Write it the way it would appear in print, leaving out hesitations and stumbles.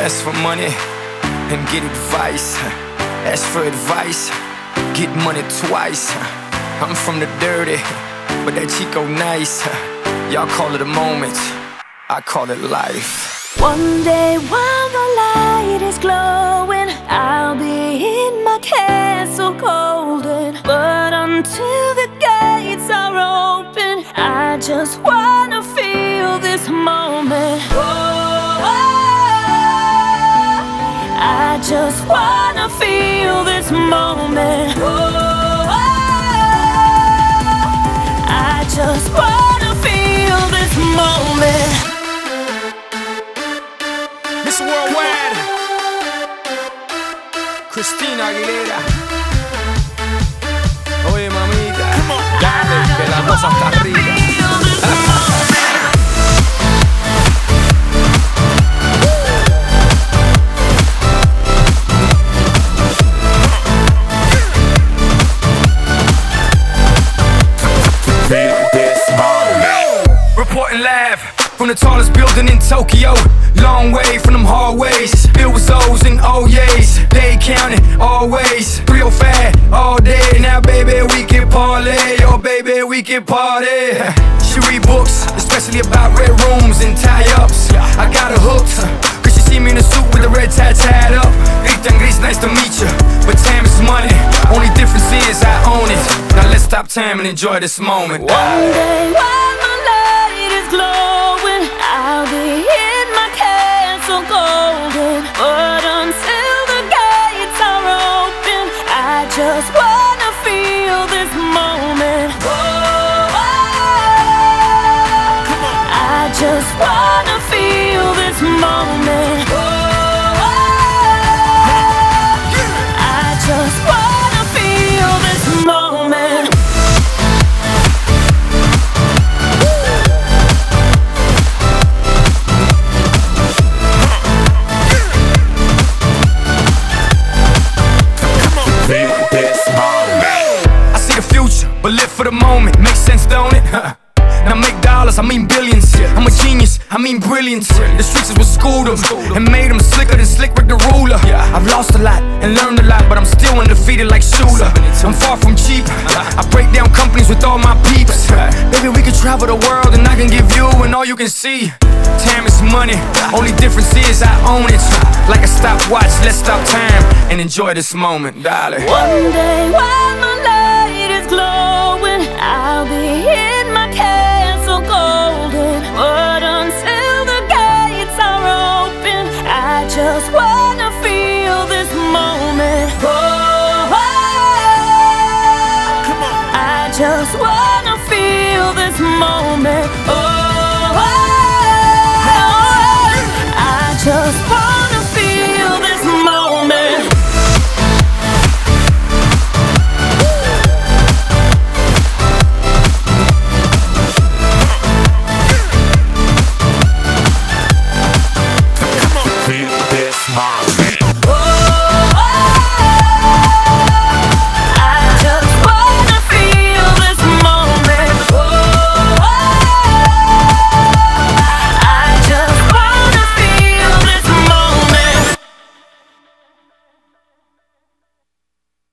Ask for money and get advice. Ask for advice, get money twice. I'm from the dirty, but that Chico nice. Y'all call it a moment, I call it life. One day while the light is glowing, I'll be in my castle golden. But until the gates are open, I just wanna feel this moment. I just wanna feel this moment. I just wanna feel this moment. Miss Worldwide, Christina Aguilera. Oye mamita, dale, que la cosa está arriba. Reporting live from the tallest building in Tokyo. Long way from them hallways, filled with O's and O's. They counting always, 305 all day. Now baby we can parlay, oh baby we can party. She read books, especially about red rooms and tie-ups. I got her hooked, cause she see me in a suit with the red tie tied up. Rita and Gris, nice to meet you, but time is money. Only difference is I own it. Now let's stop time and enjoy this moment. One day while the light is glowing, I'll be in my castle golden. But until the gates are open, I just wanna feel this moment. I just wanna feel this moment. I just wanna feel this moment. I see the future, but live for the moment. Makes sense, don't it? Now make dollars, I mean billions. I'm a genius, I mean brilliance. The streets is what schooled them and made them slicker than Slick Rick the ruler. I've lost a lot and learned a lot, but I'm still undefeated like Shooter. I'm far from cheap, I break down companies with all my peeps. Baby, we can travel the world and I can give you and all you can see. Time is money, only difference is I own it. Like a stopwatch, let's stop time and enjoy this moment, darling. One day while my light is glowing, I'll be in my castle golden. But until the gates are open, I just wanna feel this moment. I just wanna feel this moment.